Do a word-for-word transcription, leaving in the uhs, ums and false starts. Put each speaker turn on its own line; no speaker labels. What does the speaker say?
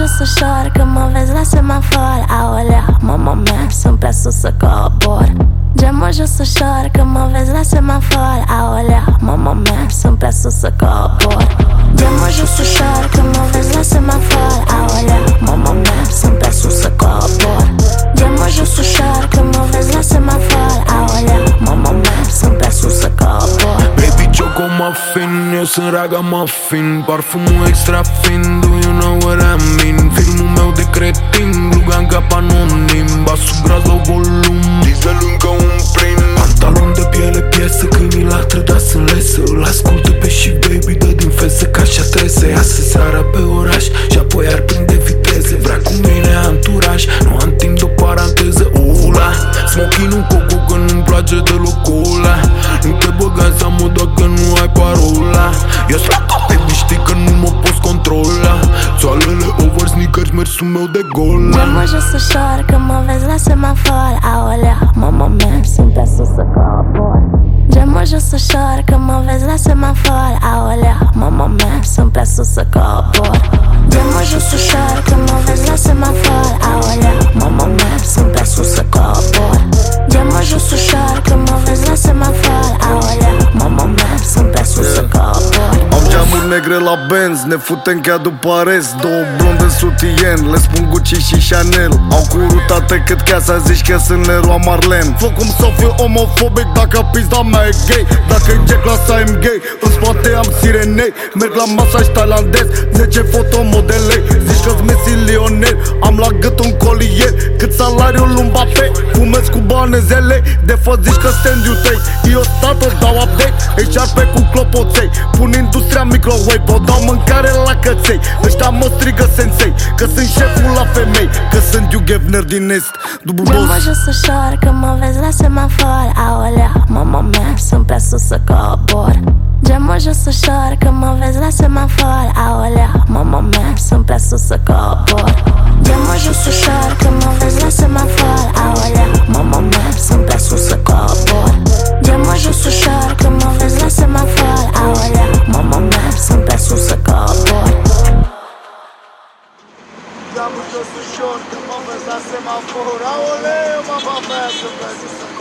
jos ușor când mă vezi la semafor. Aolea, mama mea, sunt prea sus să cobor. Gemă jos ușor când mă vezi la semafor. Aolea, mama mea, sunt prea sus să cobor. Gemă jos ușor când mă vezi la semafor. Aolea, mama mea, sunt prea sus să cobor. Gemă jos ușor când mă vezi la semafor. Aolea, mama mea, sunt prea sus să cobor.
Baby choco muffin, eu sunt raga muffin. Parfumul extra fin, do you know what I mean? Filmul meu de cretin, Lugan cap anonim. Basul gras la volum, dieselul încă un plin. Pantalon de piele piesă, câinii la trădat sunt lesă. Îl ascultă pe și baby, dă din fesă ca așa trese. Iasă seara pe oraș și apoi ar prinde viteze. Vrea cu mine anturaj, nu am timp de o paranteză. Ula, smoking-ul coco că nu-mi place deloc cola. Nu te băga în seamă dacă nu ai parola. Eu slacă, baby, știi că nu mă poți controla. Țoalele over sneakers, mersul meu de gola.
Gemă jos ușor când mă vezi la semafor. Aolea, mama mea, sunt prea sus să cobor. Gemă jos ușor când mă vezi la semafor. Aolea, mama mea, sunt prea sus să cobor. Gemă jos ușor când mă vezi la semafor. Aolea, mama mea, sunt prea sus să cobor. Gemă jos ușor când mă vezi la semafor. Aolea, mama mea, sunt prea sus să cobor.
Am geamuri negre la Benz, ne futem chiar după arest. Două blonde sutien, le spun Gucci și Chanel. Au curutate cât casa, zici că sunt Leroy Marlen. Fă cum să fiu omofobic dacă pizda mea e gay. Dacă e Jack clasa am gay, în spate am sirenei. Merg la masaj tailandez, zece fotomodelei. Zici că-s Messi Lionel, am la gât un colier. Cât salariul lui Mbappé, fumez cu bani zele. De fă zici că stand-ul tăi, eu stată dau update. H R P cu clopoței, pun industria microwave. O dau mâncare la căței, ăștia mă strigă sensei. Că sunt șeful la femei, că sunt Hugh Hefner din Est, dublu boss.
Gemă jos ușor când mă vezi la semafor. Aolea, mama mea, sunt prea sus să cobor. Gemă jos ușor când mă vezi la semafor. Aolea, mama mea, sunt prea sus să cobor. Gemă jos ușor când mă vezi la semafor. Aolea, mama mea, sunt prea sus să cobor. Gemă jos ușor când mă vezi la semafor. Aolea, mama mea, sunt prea sus să cobor.
Geamul jos ușor când mă vezi la semafor. Aoleu, mama mea, sunt prea sus să cobor.